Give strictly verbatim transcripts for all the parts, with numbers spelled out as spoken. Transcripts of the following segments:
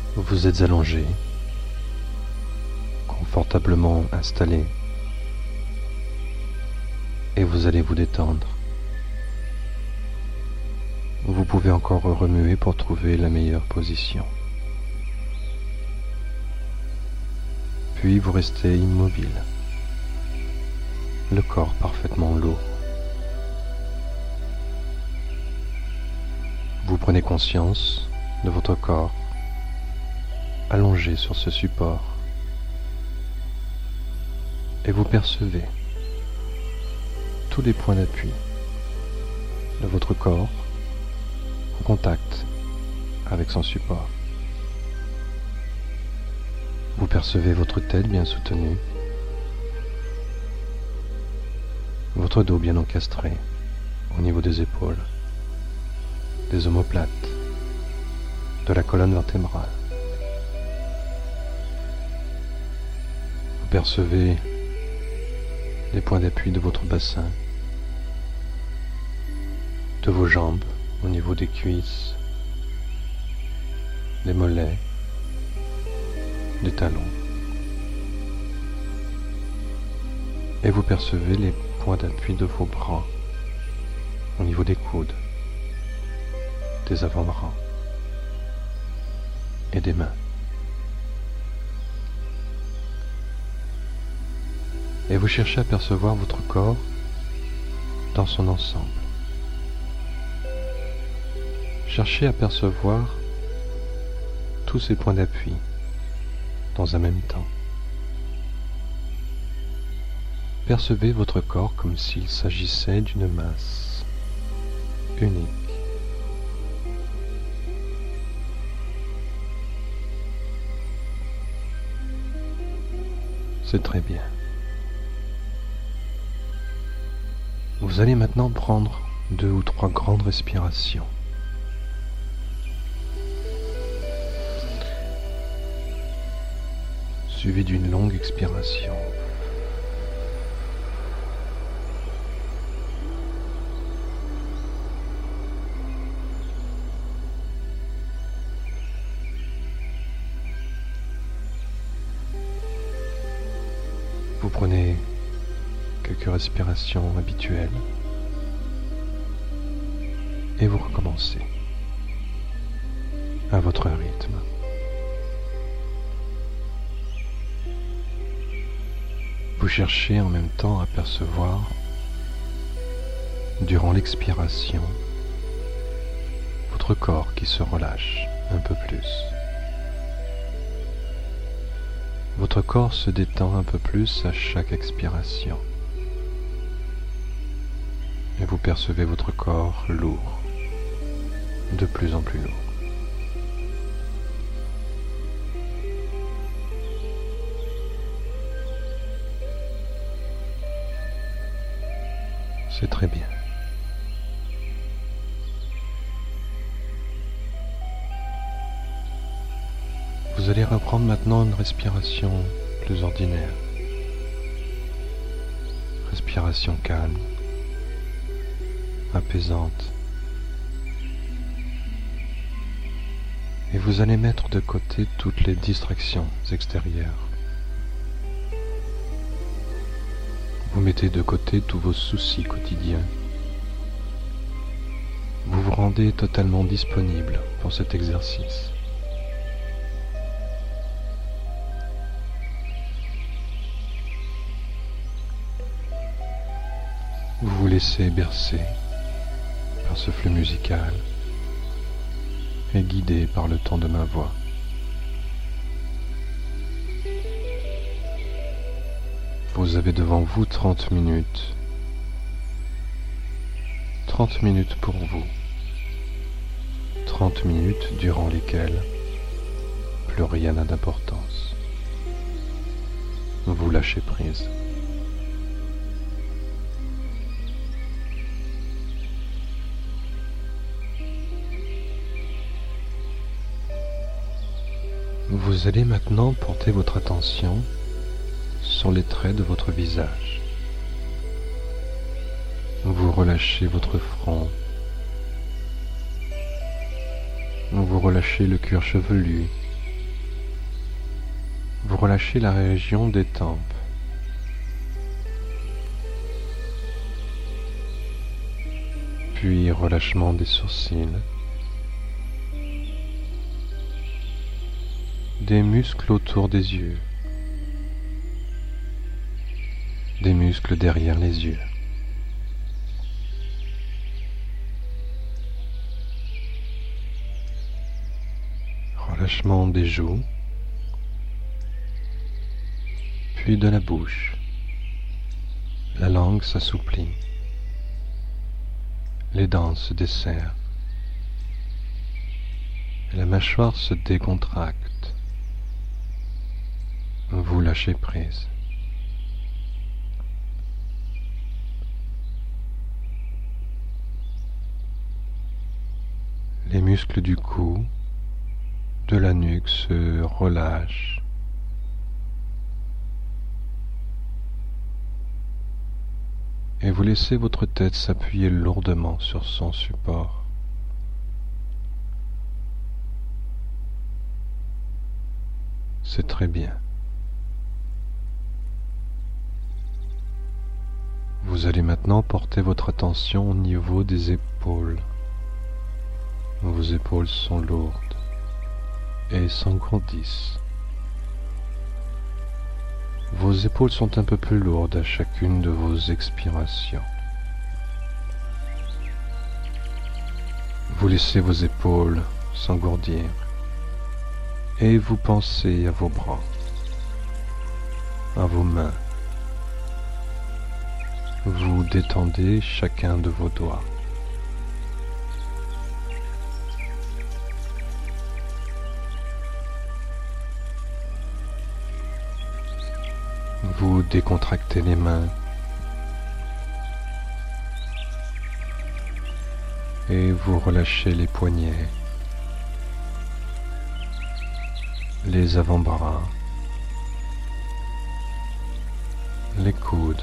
Vous êtes allongé, confortablement installé, et vous allez vous détendre. Vous pouvez encore remuer pour trouver la meilleure position. Puis vous restez immobile, le corps parfaitement lourd. Vous prenez conscience de votre corps allongé sur ce support et vous percevez tous les points d'appui de votre corps en contact avec son support. Vous percevez votre tête bien soutenue, votre dos bien encastré au niveau des épaules, des omoplates, de la colonne vertébrale. Vous percevez les points d'appui de votre bassin, de vos jambes au niveau des cuisses, des mollets, des talons. Et vous percevez les points d'appui de vos bras au niveau des coudes, des avant-bras et des mains. Et vous cherchez à percevoir votre corps dans son ensemble. Cherchez à percevoir tous ces points d'appui dans un même temps. Percevez votre corps comme s'il s'agissait d'une masse unique. C'est très bien. Vous allez maintenant prendre deux ou trois grandes respirations. Suivies d'une longue expiration. Vous prenez quelques respirations habituelles et vous recommencez à votre rythme. Vous cherchez en même temps à percevoir, durant l'expiration, votre corps qui se relâche un peu plus. Votre corps se détend un peu plus à chaque expiration. Et vous percevez votre corps lourd, de plus en plus lourd. C'est très bien. Vous allez reprendre maintenant une respiration plus ordinaire. Respiration calme, apaisante. Et vous allez mettre de côté toutes les distractions extérieures. Vous mettez de côté tous vos soucis quotidiens. Vous vous rendez totalement disponible pour cet exercice. Vous vous laissez bercer par ce flux musical et guidé par le ton de ma voix. Vous avez devant vous trente minutes. trente minutes pour vous. trente minutes durant lesquelles plus rien n'a d'importance. Vous lâchez prise. Vous allez maintenant porter votre attention sur les traits de votre visage. Vous relâchez votre front. Vous relâchez le cuir chevelu relâchez la région des tempes. Puis relâchement des sourcils, des muscles autour des yeux, des muscles derrière les yeux. Relâchement des joues, puis de la bouche. La langue s'assouplit, les dents se desserrent, et la mâchoire se décontracte. Vous lâchez prise. Les muscles du cou, de la nuque se relâchent. Et vous laissez votre tête s'appuyer lourdement sur son support. C'est très bien. Vous allez maintenant porter votre attention au niveau des épaules. Vos épaules sont lourdes et s'engourdissent. Vos épaules sont un peu plus lourdes à chacune de vos expirations. Vous laissez vos épaules s'engourdir et vous pensez à vos bras, à vos mains. Vous détendez chacun de vos doigts. Vous décontractez les mains et vous relâchez les poignets, les avant-bras, les coudes,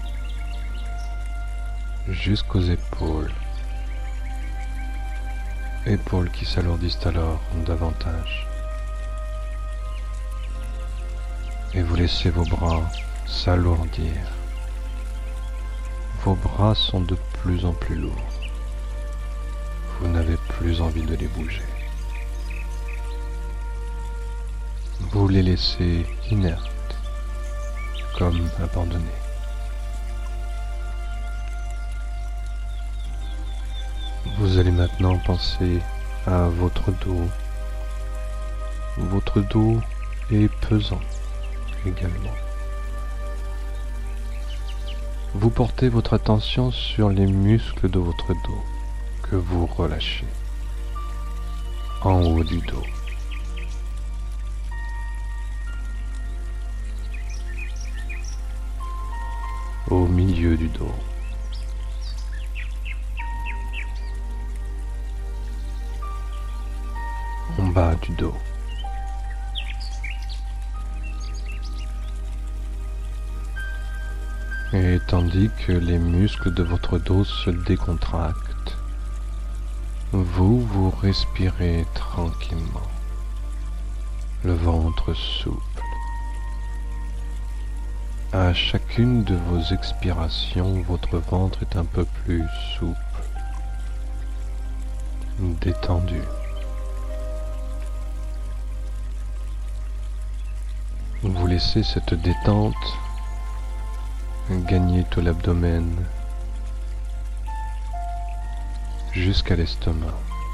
jusqu'aux épaules, épaules qui s'alourdissent alors davantage. Et vous laissez vos bras s'alourdir. Vos bras sont de plus en plus lourds. Vous n'avez plus envie de les bouger. Vous les laissez inertes, comme abandonnés. Vous allez maintenant penser à votre dos. Votre dos est pesant également. Vous portez votre attention sur les muscles de votre dos que vous relâchez en haut du dos. Au milieu du dos. En bas du dos. Et tandis que les muscles de votre dos se décontractent, vous, vous respirez tranquillement, le ventre souple. À chacune de vos expirations, votre ventre est un peu plus souple, détendu. Vous laissez cette détente gagner tout l'abdomen jusqu'à l'estomac.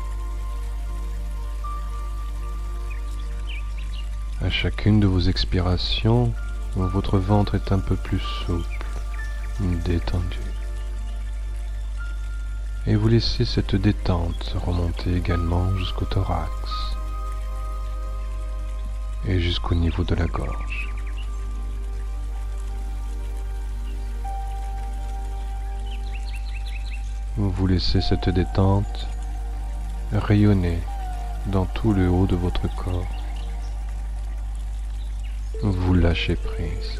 À chacune de vos expirations, votre ventre est un peu plus souple, détendu. Et vous laissez cette détente remonter également jusqu'au thorax et jusqu'au niveau de la gorge. Vous laissez cette détente rayonner dans tout le haut de votre corps. Vous lâchez prise.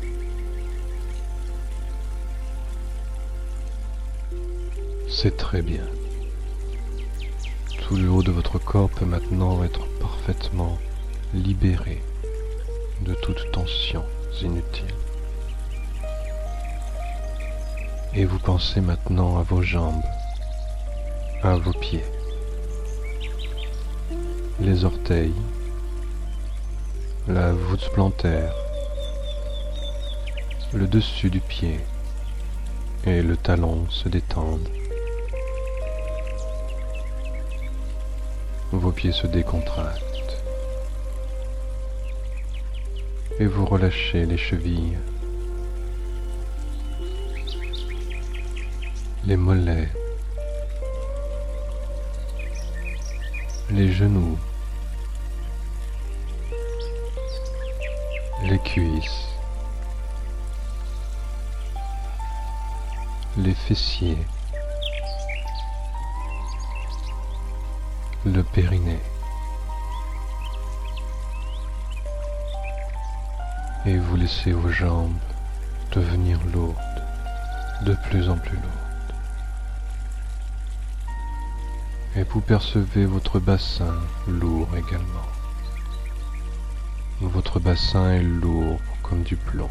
C'est très bien. Tout le haut de votre corps peut maintenant être parfaitement libéré de toute tension inutile. Et vous pensez maintenant à vos jambes, à vos pieds, les orteils, la voûte plantaire, le dessus du pied et le talon se détendent. Vos pieds se décontractent et vous relâchez les chevilles, les mollets, les genoux, les cuisses, les fessiers, le périnée. Et vous laissez vos jambes devenir lourdes, de plus en plus lourdes. Et vous percevez votre bassin lourd également. Votre bassin est lourd comme du plomb.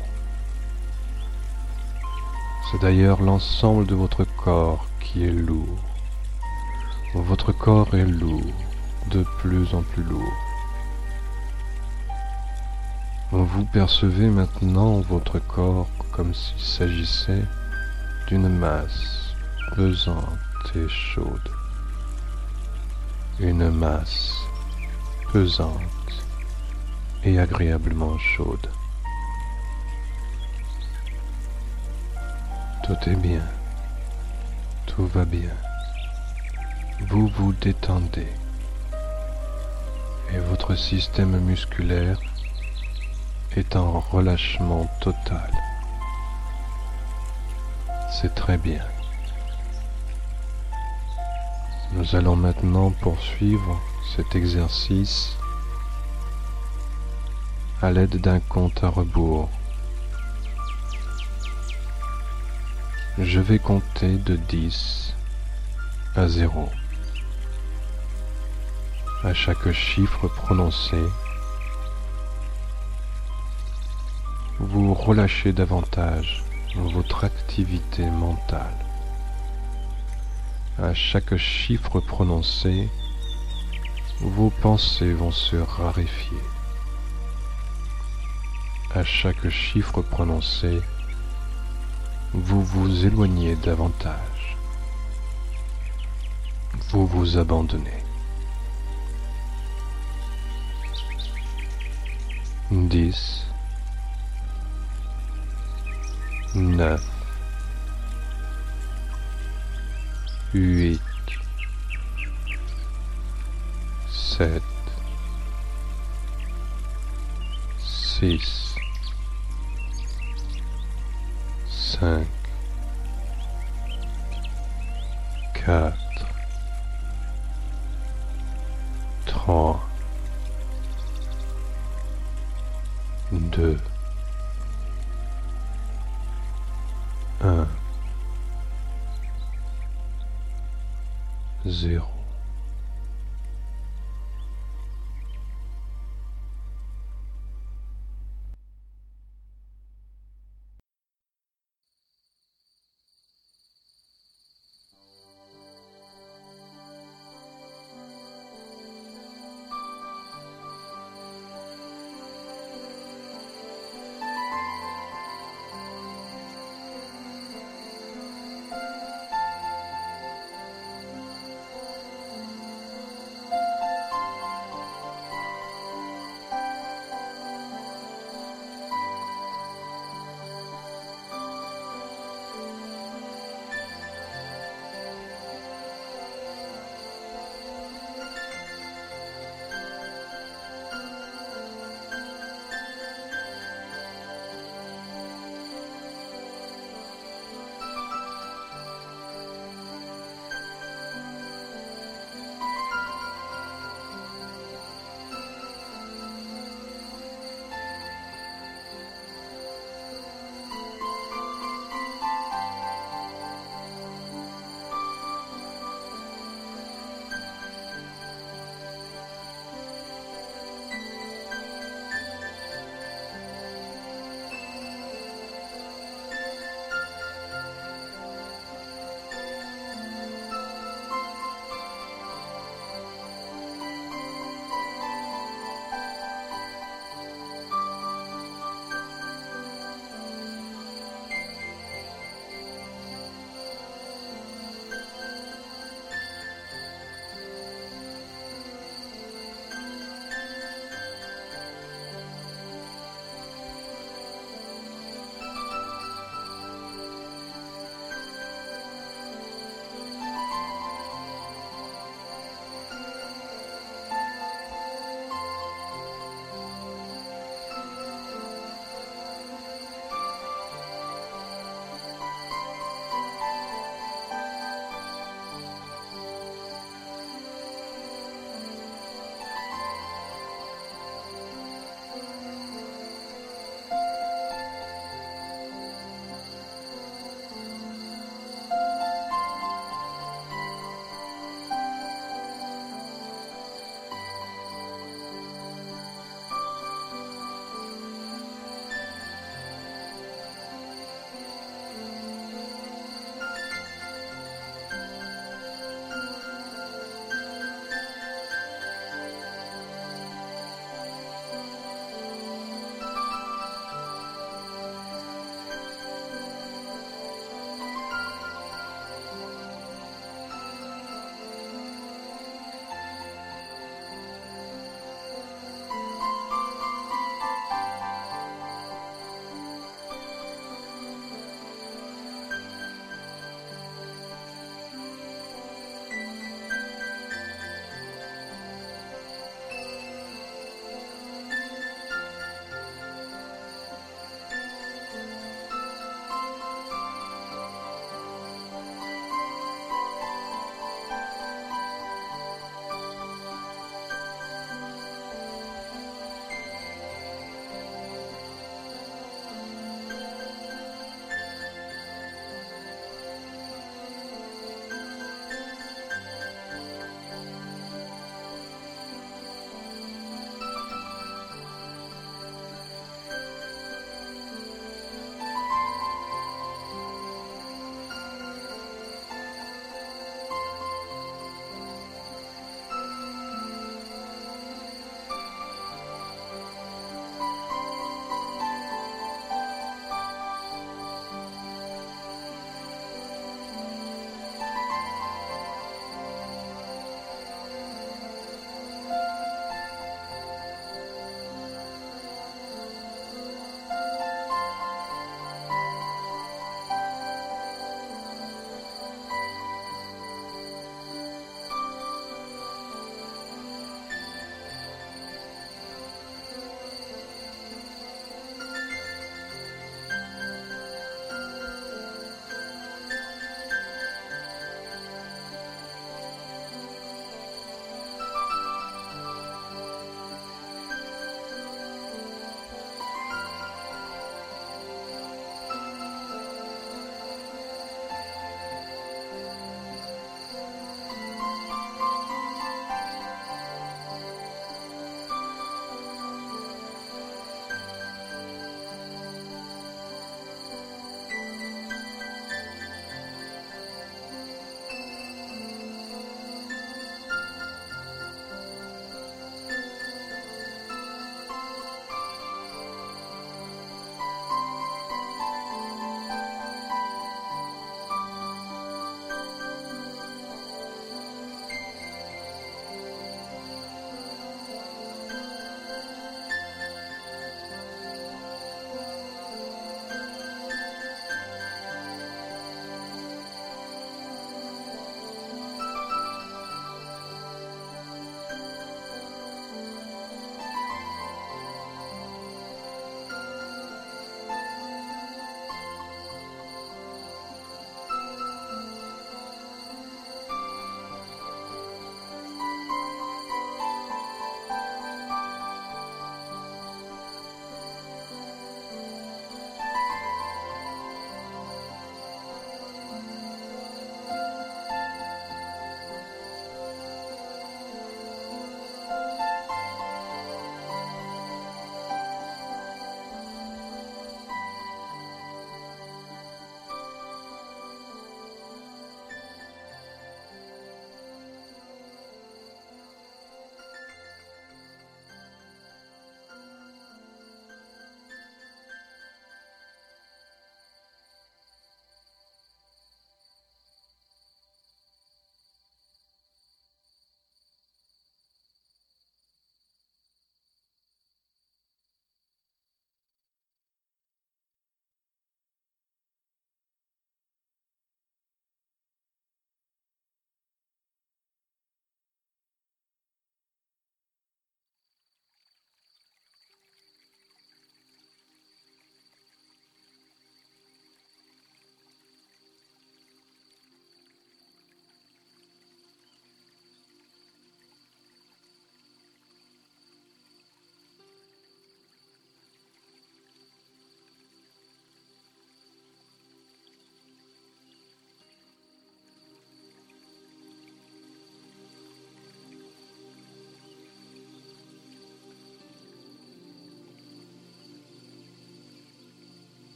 C'est d'ailleurs l'ensemble de votre corps qui est lourd. Votre corps est lourd, de plus en plus lourd. Vous percevez maintenant votre corps comme s'il s'agissait d'une masse pesante et chaude. Une masse pesante et agréablement chaude. Tout est bien, tout va bien. Vous vous détendez et votre système musculaire est en relâchement total. C'est très bien. Nous allons maintenant poursuivre cet exercice à l'aide d'un compte à rebours. Je vais compter de dix à zéro. À chaque chiffre prononcé, vous relâchez davantage votre activité mentale. À chaque chiffre prononcé, vos pensées vont se raréfier. À chaque chiffre prononcé, vous vous éloignez davantage. Vous vous abandonnez. Dix, neuf, huit, sept, six, cinq, quatre, trois, deux, un, zéro.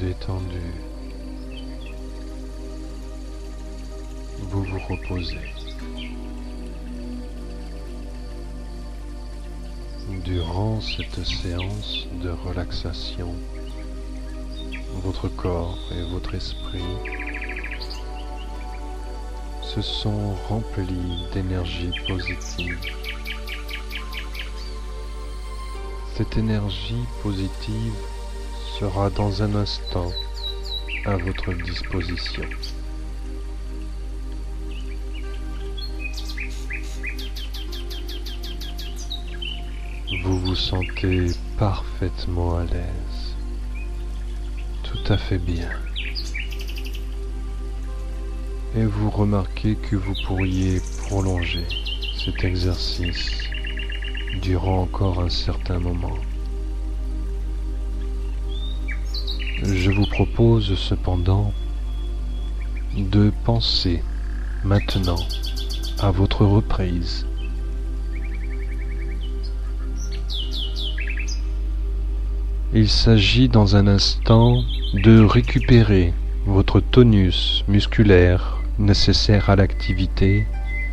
détendu. Vous vous reposez. Durant cette séance de relaxation, votre corps et votre esprit se sont remplis d'énergie positive. Cette énergie positive sera dans un instant à votre disposition. Vous vous sentez parfaitement à l'aise, tout à fait bien. Et vous remarquez que vous pourriez prolonger cet exercice durant encore un certain moment. Je vous propose cependant de penser maintenant à votre reprise. Il s'agit dans un instant de récupérer votre tonus musculaire nécessaire à l'activité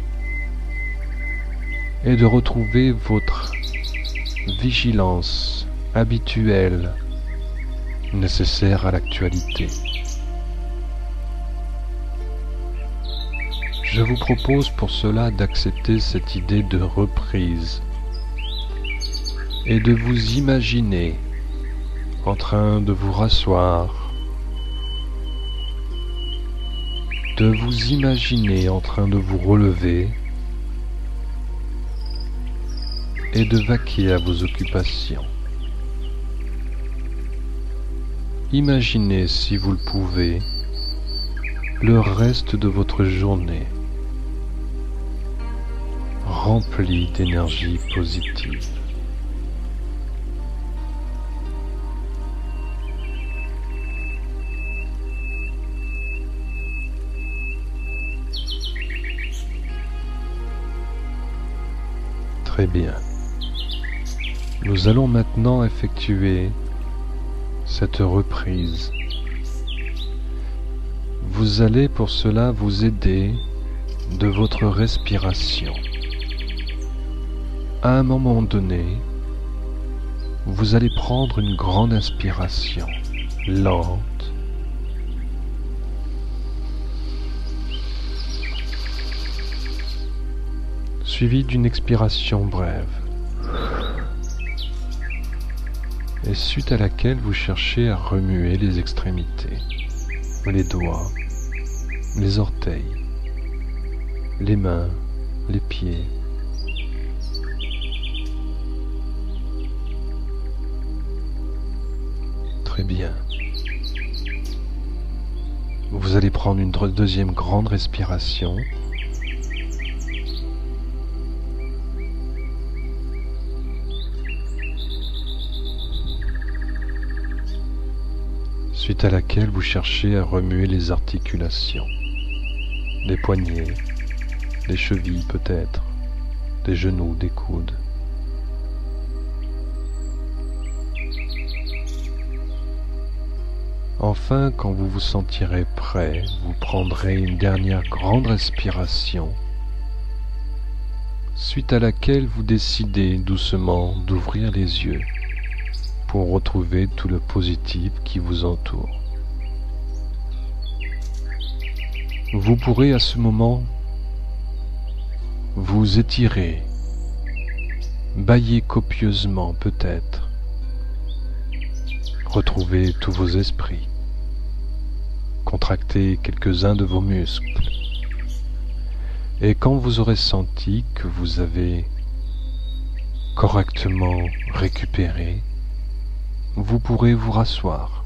et de retrouver votre vigilance habituelle nécessaire à l'actualité. Je vous propose pour cela d'accepter cette idée de reprise et de vous imaginer en train de vous rasseoir, de vous imaginer en train de vous relever et de vaquer à vos occupations. Imaginez, si vous le pouvez, le reste de votre journée rempli d'énergie positive. Très bien. Nous allons maintenant effectuer cette reprise. Vous allez pour cela vous aider de votre respiration. À un moment donné, vous allez prendre une grande inspiration, lente, suivie d'une expiration brève, et suite à laquelle vous cherchez à remuer les extrémités, les doigts, les orteils, les mains, les pieds. Très bien. Vous allez prendre une deuxième grande respiration. Suite à laquelle vous cherchez à remuer les articulations, des poignets, des chevilles peut-être, des genoux, des coudes. Enfin, quand vous vous sentirez prêt, vous prendrez une dernière grande respiration, suite à laquelle vous décidez doucement d'ouvrir les yeux pour retrouver tout le positif qui vous entoure. Vous pourrez à ce moment vous étirer, bâiller copieusement peut-être, retrouver tous vos esprits, contracter quelques-uns de vos muscles, et quand vous aurez senti que vous avez correctement récupéré, vous pourrez vous rasseoir